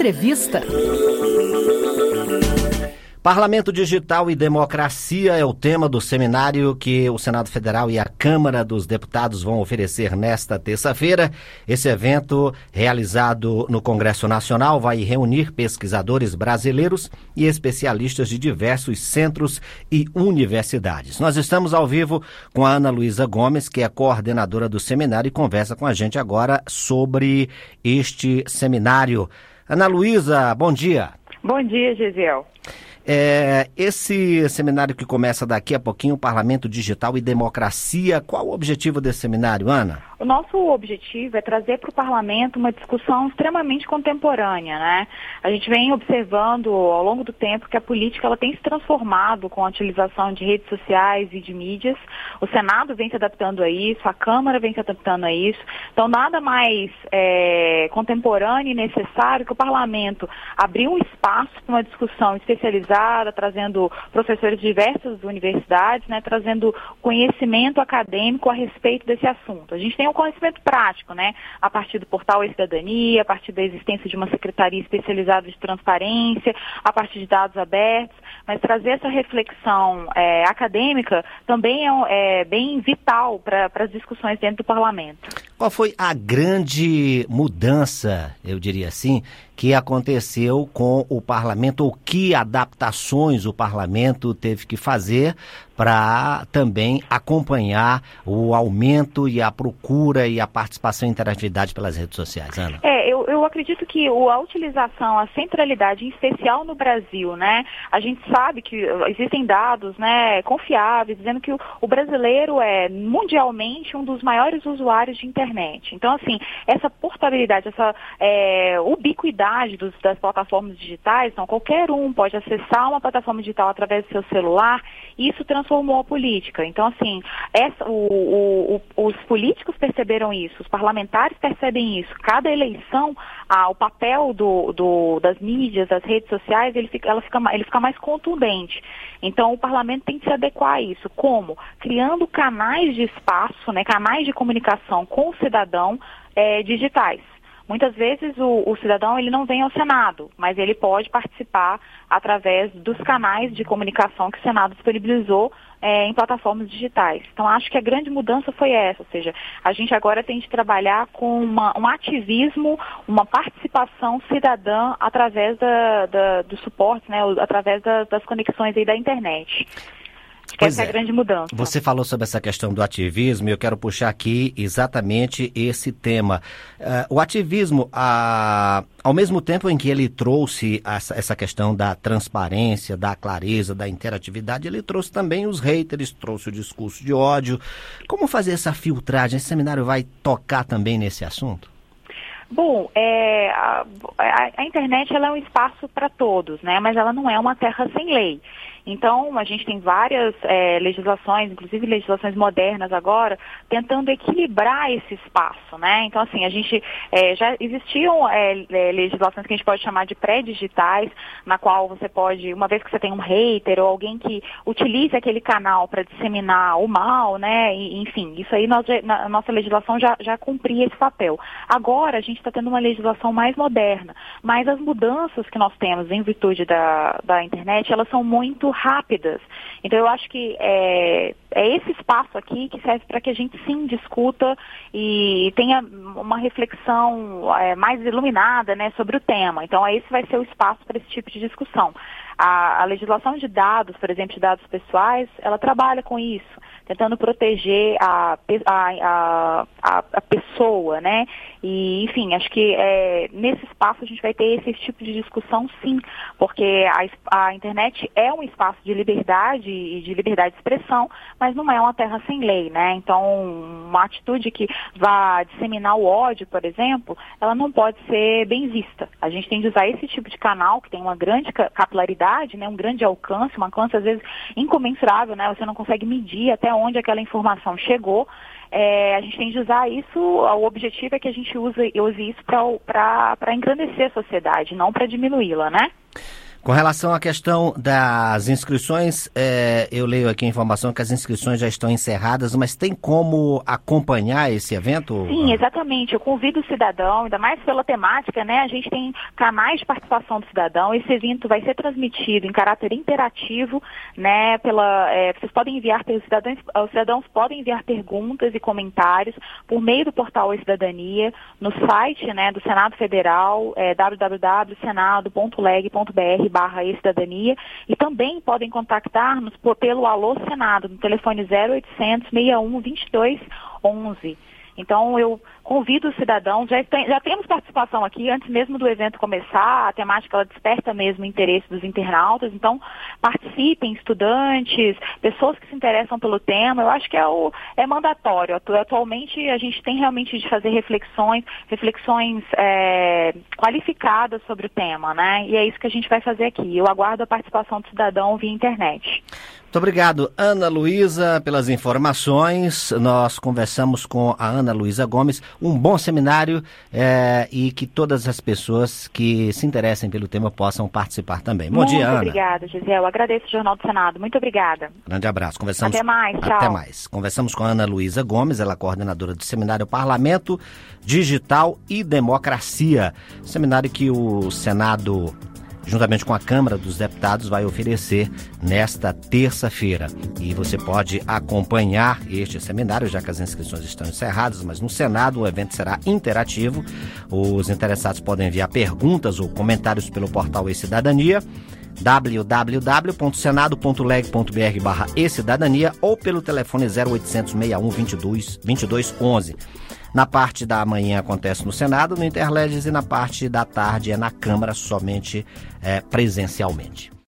Entrevista. Parlamento Digital e Democracia é o tema do seminário que o Senado Federal e a Câmara dos Deputados vão oferecer nesta terça-feira. Esse evento, realizado no Congresso Nacional, vai reunir pesquisadores brasileiros e especialistas de diversos centros e universidades. Nós estamos ao vivo com a Ana Luísa Gomes, que é coordenadora do seminário, e conversa com a gente agora sobre este seminário. Ana Luísa, bom dia. Bom dia, Gisiel. Esse seminário que começa daqui a pouquinho, Parlamento Digital e Democracia, qual o objetivo desse seminário, Ana? O nosso objetivo é trazer para o parlamento uma discussão extremamente contemporânea, né? A gente vem observando ao longo do tempo que a política ela tem se transformado com a utilização de redes sociais e de mídias. O Senado vem se adaptando a isso, a Câmara vem se adaptando a isso. Então, nada mais contemporâneo e necessário que o parlamento abrir um espaço para uma discussão especializada, trazendo professores de diversas universidades, né, trazendo conhecimento acadêmico a respeito desse assunto. A gente tem um conhecimento prático, né, a partir do portal E-Cidadania, a partir da existência de uma secretaria especializada de transparência, a partir de dados abertos, mas trazer essa reflexão acadêmica também é bem vital para as discussões dentro do parlamento. Qual foi a grande mudança, eu diria assim, que aconteceu com o parlamento, ou que adaptações o parlamento teve que fazer para também acompanhar o aumento e a procura e a participação e interatividade pelas redes sociais, Ana? Eu acredito que a utilização, a centralidade, em especial no Brasil, né? A gente sabe que existem dados, né, confiáveis, dizendo que o brasileiro é mundialmente um dos maiores usuários de internet. Então, assim, essa portabilidade, essa ubiquidade das plataformas digitais, então qualquer um pode acessar uma plataforma digital através do seu celular, e isso transformou a política. Então, assim, os políticos perceberam isso, os parlamentares percebem isso. Cada eleição, o papel das mídias, das redes sociais, ele fica mais contundente. Então, o parlamento tem que se adequar a isso. Como? Criando canais de espaço, né, canais de comunicação com o cidadão digitais. Muitas vezes o cidadão ele não vem ao Senado, mas ele pode participar através dos canais de comunicação que o Senado disponibilizou em plataformas digitais. Então, acho que a grande mudança foi essa, ou seja, a gente agora tem de trabalhar com um ativismo, uma participação cidadã através do suporte, né, através das conexões aí da internet. Essa é a grande mudança. Você falou sobre essa questão do ativismo e eu quero puxar aqui exatamente esse tema. O ativismo, ao mesmo tempo em que ele trouxe essa questão da transparência, da clareza, da interatividade, ele trouxe também os haters, trouxe o discurso de ódio. Como fazer essa filtragem? Esse seminário vai tocar também nesse assunto? Bom, a internet ela é um espaço para todos, né? Mas ela não é uma terra sem lei. Então, a gente tem várias legislações, inclusive legislações modernas agora, tentando equilibrar esse espaço, né? Então, assim, a gente já existiam legislações que a gente pode chamar de pré-digitais, na qual você pode, uma vez que você tem um hater ou alguém que utilize aquele canal para disseminar o mal, né? Enfim, isso aí a nossa legislação já cumpria esse papel. Agora, a gente está tendo uma legislação mais moderna, mas as mudanças que nós temos em virtude da internet, elas são muito rápidas. Então, eu acho que é esse espaço aqui que serve para que a gente sim discuta e tenha uma reflexão mais iluminada, né, sobre o tema. Então, esse vai ser o espaço para esse tipo de discussão. A legislação de dados, por exemplo, de dados pessoais, ela trabalha com isso, tentando proteger a pessoa, né? E, enfim, acho que nesse espaço a gente vai ter esse tipo de discussão, sim, porque a internet é um espaço de liberdade e de liberdade de expressão, mas não é uma terra sem lei, né? Então, uma atitude que vá disseminar o ódio, por exemplo, ela não pode ser bem vista. A gente tem de usar esse tipo de canal, que tem uma grande capilaridade, né? Um grande alcance, um alcance às vezes incomensurável, né? Você não consegue medir até onde aquela informação chegou. A gente tem de usar isso, o objetivo é que a gente use isso para engrandecer a sociedade, não para diminuí-la, né? Com relação à questão das inscrições, eu leio aqui a informação que as inscrições já estão encerradas, mas tem como acompanhar esse evento? Sim, exatamente. Eu convido o cidadão, ainda mais pela temática, né? A gente tem canais de participação do cidadão. Esse evento vai ser transmitido em caráter interativo, né? Vocês podem enviar, os cidadãos podem enviar perguntas e comentários por meio do portal E-Cidadania, no site, né, do Senado Federal, www.senado.leg.br/E-Cidadania, e também podem contactar-nos pelo Alô Senado, no telefone 0800 61 22 11. Então, eu convido os cidadãos, já temos participação aqui, antes mesmo do evento começar, a temática ela desperta mesmo o interesse dos internautas, então participem, estudantes, pessoas que se interessam pelo tema, eu acho que é mandatório. Atualmente a gente tem realmente de fazer reflexões qualificadas sobre o tema, né? E é isso que a gente vai fazer aqui. Eu aguardo a participação do cidadão via internet. Muito obrigado, Ana Luísa, pelas informações. Nós conversamos com a Ana Luísa Gomes. Um bom seminário e que todas as pessoas que se interessem pelo tema possam participar também. Bom dia, Ana. Muito obrigada, Gisele. Agradeço o Jornal do Senado. Muito obrigada. Grande abraço. Até mais. Tchau. Até mais. Conversamos com a Ana Luísa Gomes, ela é coordenadora do Seminário Parlamento, Digital e Democracia. Seminário que o Senado, juntamente com a Câmara dos Deputados, vai oferecer nesta terça-feira. E você pode acompanhar este seminário, já que as inscrições estão encerradas, mas no Senado o evento será interativo. Os interessados podem enviar perguntas ou comentários pelo portal E-Cidadania, www.senado.leg.br/E-Cidadania ou pelo telefone 0800 61 22 11. Na parte da manhã acontece no Senado, no Interleges, e na parte da tarde é na Câmara, somente presencialmente.